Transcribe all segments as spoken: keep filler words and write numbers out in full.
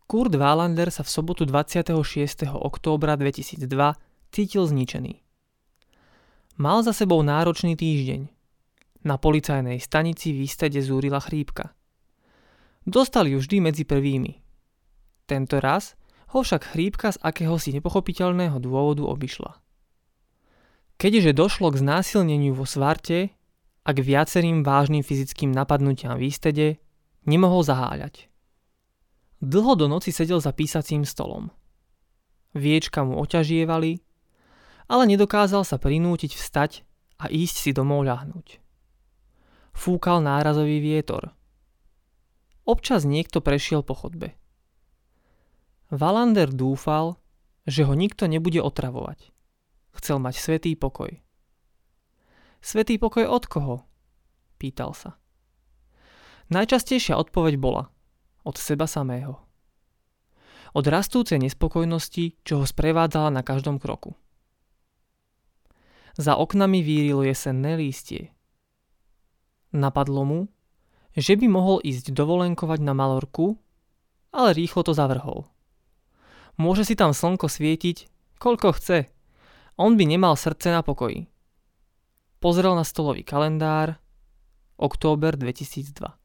Kurt Wallander sa v sobotu dvadsiateho šiesteho októbra dvetisícdva cítil zničený. Mal za sebou náročný týždeň. Na policajnej stanici v Istede zúrila chrípka. Dostal ju vždy medzi prvými. Tento raz ho však chrípka z akéhosi nepochopiteľného dôvodu obišla. Keďže došlo k znásilneniu vo Svarte a k viacerým vážnym fyzickým napadnutiam v Istede, nemohol zaháľať. Dlho do noci sedel za písacím stolom. Viečka mu oťažievali, ale nedokázal sa prinútiť vstať a ísť si domov ľahnúť. Fúkal nárazový vietor. Občas niekto prešiel po chodbe. Wallander dúfal, že ho nikto nebude otravovať. Chcel mať svätý pokoj. Svätý pokoj od koho? Pýtal sa. Najčastejšia odpoveď bola od seba samého. Od rastúcej nespokojnosti, čo ho sprevádzala na každom kroku. Za oknami vírilo jesenné lístie. Napadlo mu, že by mohol ísť dovolenkovať na Malorku, ale rýchlo to zavrhol. Môže si tam slnko svietiť, koľko chce. On by nemal srdce na pokoji. Pozrel na stolový kalendár. Október dvetisícdva.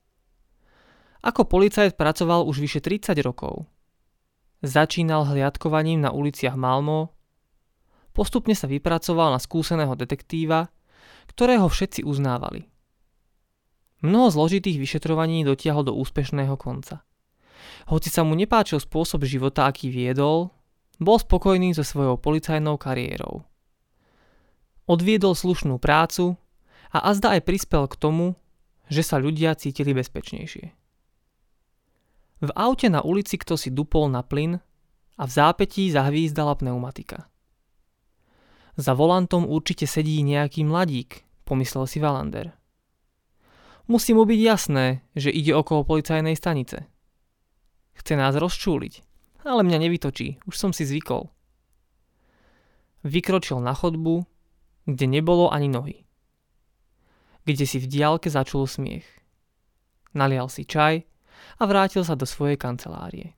Ako policajt pracoval už vyše tridsať rokov. Začínal hliadkovaním na uliciach Malmö, postupne sa vypracoval na skúseného detektíva, ktorého všetci uznávali. Mnoho zložitých vyšetrovaní dotiahol do úspešného konca. Hoci sa mu nepáčil spôsob života, aký viedol, bol spokojný so svojou policajnou kariérou. Odviedol slušnú prácu a azda aj prispel k tomu, že sa ľudia cítili bezpečnejšie. V aute na ulici kto si dupol na plyn a v zápätí zahvízdala pneumatika. Za volantom určite sedí nejaký mladík, pomyslel si Wallander. Musí mu byť jasné, že ide okolo policajnej stanice. Chce nás rozčúliť, ale mňa nevytočí, už som si zvykol. Vykročil na chodbu, kde nebolo ani nohy. Kde si v diaľke začul smiech. Nalial si čaj a vrátil sa do svojej kancelárie.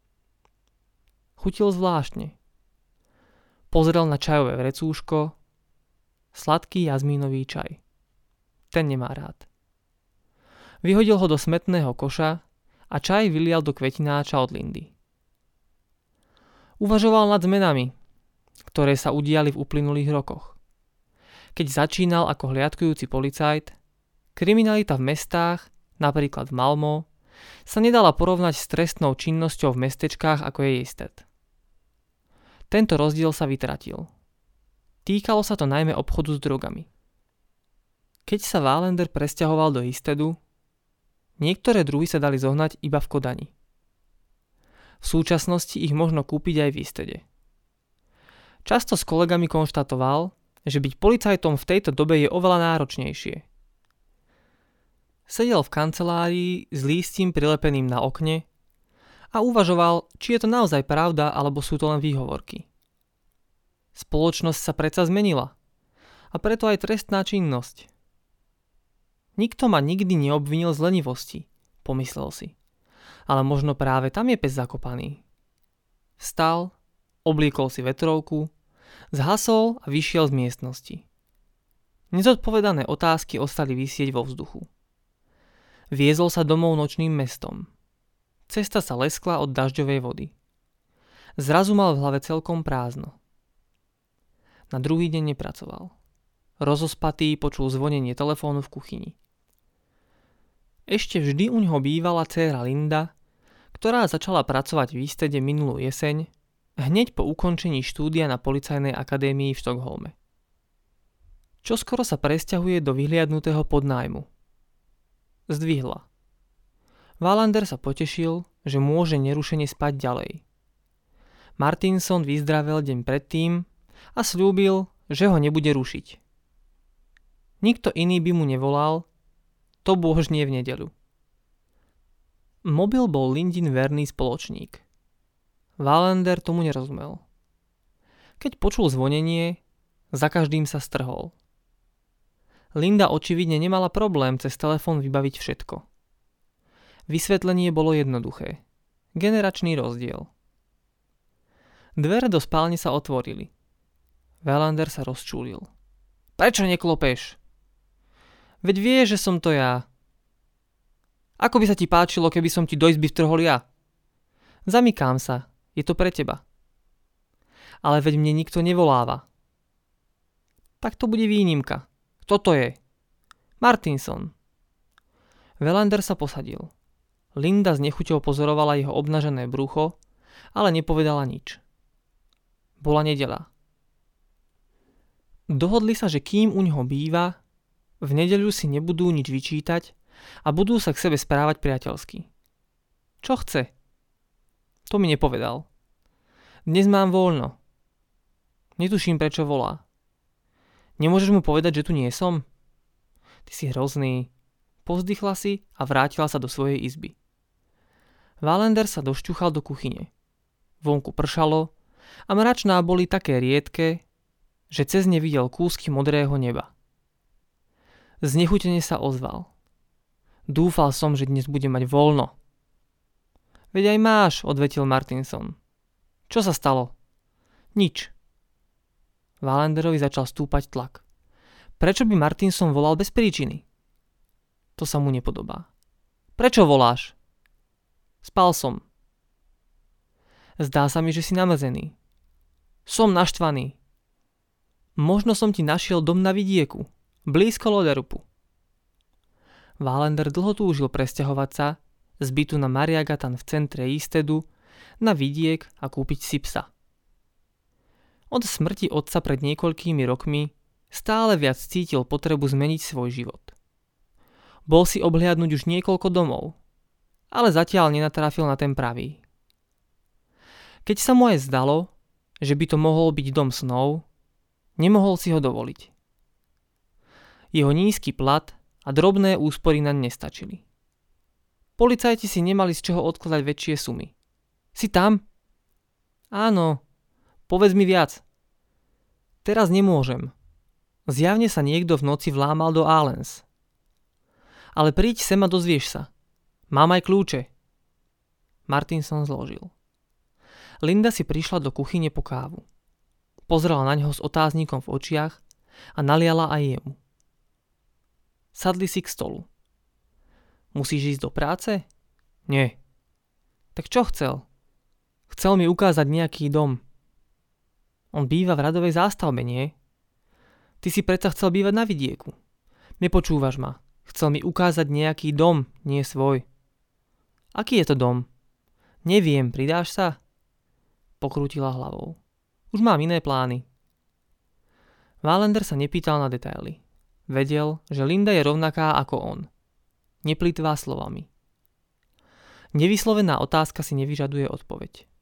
Chutil zvláštne. Pozrel na čajové vrecúško, sladký jazmínový čaj. Ten nemá rád. Vyhodil ho do smetného koša a čaj vylial do kvetináča od Lindy. Uvažoval nad zmenami, ktoré sa udiali v uplynulých rokoch. Keď začínal ako hliadkujúci policajt, kriminalita v mestách, napríklad v Malmö, sa nedala porovnať s trestnou činnosťou v mestečkách ako je Isted. Tento rozdiel sa vytratil. Týkalo sa to najmä obchodu s drogami. Keď sa Wallander presťahoval do Istedu, niektoré druhy sa dali zohnať iba v Kodani. V súčasnosti ich možno kúpiť aj v Istede. Často s kolegami konštatoval, že byť policajtom v tejto dobe je oveľa náročnejšie. Sedel v kancelárii s lístím prilepeným na okne a uvažoval, či je to naozaj pravda, alebo sú to len výhovorky. Spoločnosť sa predsa zmenila a preto aj trestná činnosť. Nikto ma nikdy neobvinil z lenivosti, pomyslel si. Ale možno práve tam je pes zakopaný. Vstal, obliekol si vetrovku, zhasol a vyšiel z miestnosti. Nezodpovedané otázky ostali visieť vo vzduchu. Viezol sa domov nočným mestom. Cesta sa leskla od dažďovej vody. Zrazu mal v hlave celkom prázdno. Na druhý deň nepracoval. Rozospatý počul zvonenie telefónu v kuchyni. Ešte vždy u ňoho bývala dcéra Linda, ktorá začala pracovať v Istede minulú jeseň, hneď po ukončení štúdia na policajnej akadémii v Štokholme. Čoskoro sa presťahuje do vyhliadnutého podnájmu. Zdvihla. Wallander sa potešil, že môže nerušene spať ďalej. Martinson vyzdravel deň predtým a sľúbil, že ho nebude rušiť. Nikto iný by mu nevolal, to bôž nie v nedeľu. Mobil bol Lindin verný spoločník. Wallander tomu nerozumel. Keď počul zvonenie, za každým sa strhol. Linda očividne nemala problém cez telefón vybaviť všetko. Vysvetlenie bolo jednoduché. Generačný rozdiel. Dvere do spálne sa otvorili. Wallander sa rozčúlil. Prečo neklopeš? Veď vieš, že som to ja. Ako by sa ti páčilo, keby som ti do izby vtrhol ja? Zamykám sa, je to pre teba. Ale veď mne nikto nevoláva. Tak to bude výnimka. Kto to je? Martinson. Wallander sa posadil. Linda s nechuťou pozorovala jeho obnažené brucho, ale nepovedala nič. Bola nedeľa. Dohodli sa, že kým u neho býva, v nedeľu si nebudú nič vyčítať a budú sa k sebe správať priateľsky. Čo chce? To mi nepovedal. Dnes mám voľno. Netuším, prečo volá. Nemôžeš mu povedať, že tu nie som? Ty si hrozný. Povzdychla si a vrátila sa do svojej izby. Wallander sa došťuchal do kuchyne. Vonku pršalo a mračná boli také riedke, že cez ne videl kúsky modrého neba. Znechutene sa ozval. Dúfal som, že dnes bude mať voľno. Veď aj máš, odvetil Martinson. Čo sa stalo? Nič. Wallanderovi začal stúpať tlak. Prečo by Martinson volal bez príčiny? To sa mu nepodobá. Prečo voláš? Spal som. Zdá sa mi, že si namrzený. Som naštvaný. Možno som ti našiel dom na vidieku, blízko Loderupu. Wallander dlho túžil presťahovať sa z bytu na Mariagatan v centre Eastedu na vidiek a kúpiť si psa. Od smrti otca pred niekoľkými rokmi stále viac cítil potrebu zmeniť svoj život. Bol si obhliadnuť už niekoľko domov, ale zatiaľ nenatrafil na ten pravý. Keď sa mu aj zdalo, že by to mohol byť dom snov, nemohol si ho dovoliť. Jeho nízky plat a drobné úspory naň nestačili. Policajti si nemali z čoho odkladať väčšie sumy. Si tam? Áno. Povedz mi viac. Teraz nemôžem. Zjavne sa niekto v noci vlámal do Allens. Ale príď sem a dozvieš sa. Mám aj kľúče. Martinson zložil. Linda si prišla do kuchyne po kávu. Pozrela na ňoho s otáznikom v očiach a naliala aj jemu. Sadli si k stolu. Musíš ísť do práce? Nie. Tak čo chcel? Chcel mi ukázať nejaký dom. On býva v radovej zástavbe, nie? Ty si predsa chcel bývať na vidieku. Nepočúvaš ma. Chcel mi ukázať nejaký dom, nie svoj. Aký je to dom? Neviem, pridáš sa? Pokrútila hlavou. Už mám iné plány. Wallander sa nepýtal na detaily. Vedel, že Linda je rovnaká ako on. Neplýtvá slovami. Nevyslovená otázka si nevyžaduje odpoveď.